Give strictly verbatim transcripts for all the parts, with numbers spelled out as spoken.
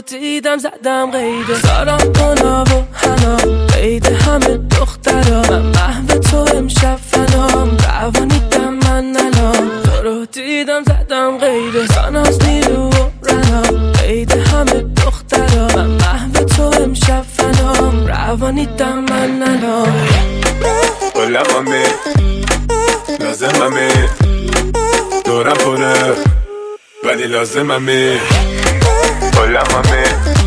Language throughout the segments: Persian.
دیدم زدم قیده سارم کنا و حنا قیده همه دخترا من محو تو امشب فنام روانیدم من الان تو رو دیدم زدم قیده ساناز نیرو و رنا قیده همه دخترا من محو تو امشب فنام روانیدم من الان قلممه لازممه دورم پره ولی لازممه قلممه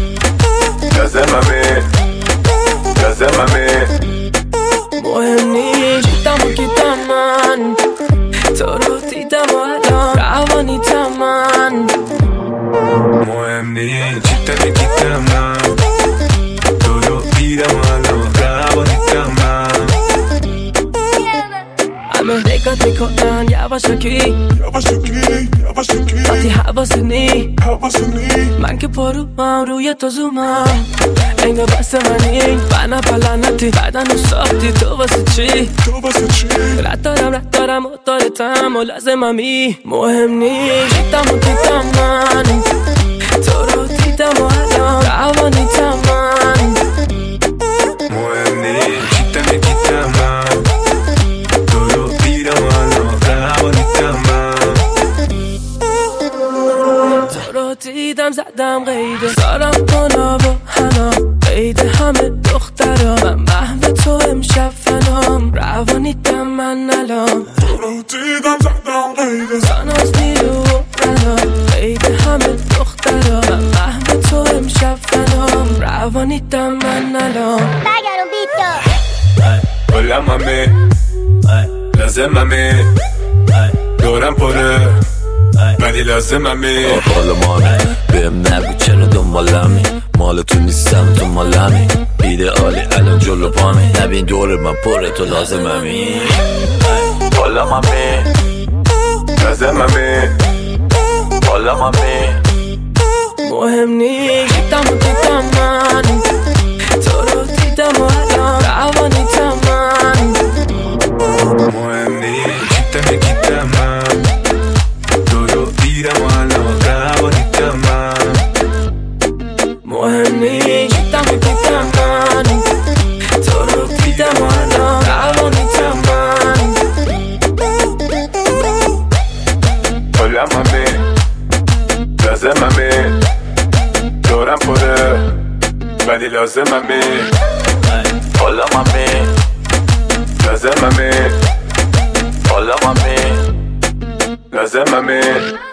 لازممه لازممه مهم نیست جیدم و گیدم من تو رو دیدم و الان روانیدم من مهم نیست جیدم و گیدم من تو رو دیدم و الان روانیدم من همه نگات میکنن یواشکی یواشکی یواشکی وقتی حواسنی حواسنی من که پرو هم روی تو زومم انگار بس منی بنا پلنتی بدن و ساختی تو واسه چی تو واسه چی رد دارم رد دارم و دارتم و لازممی مهم نیست جیدم و دیدم من تو رو دیدم و الان روانیدم من مهم نیست جیدم و گیدم من تو رو دیدم و الان روانیدم من تو رو دیدم زدم قیده سارم کنا و حنا قیده همه دخترا من محو تو امشب فنام روانیدم من الان تو رو دیدم زدم قیده ساناز نیرو و رنا قیده همه دخترا من محو تو امشب فنام روانیدم من الان برگردون بیتو قلممه لازممه دورم پره ولی لازممه حالا مانه بهم نگو چرا دنبالمی مال تو نیستم تو مالمی ایدئالی الان جلو پامی نبین دور من پره تو لازممی حالا مامی لازممه حالا مامی مهم نیست جیدم و دیدم من تو رو دیدم و الان روانیدم من مهم نیست جیدم و گیدم من تو رو دیدم و الان روانیدم من مهم نیست جیدم و دیدم من تو رو دیدم و الان روانیدم من قلممه لازممه دورم پره ولی لازممه حالا مامی لازممه حالا مامی لازممه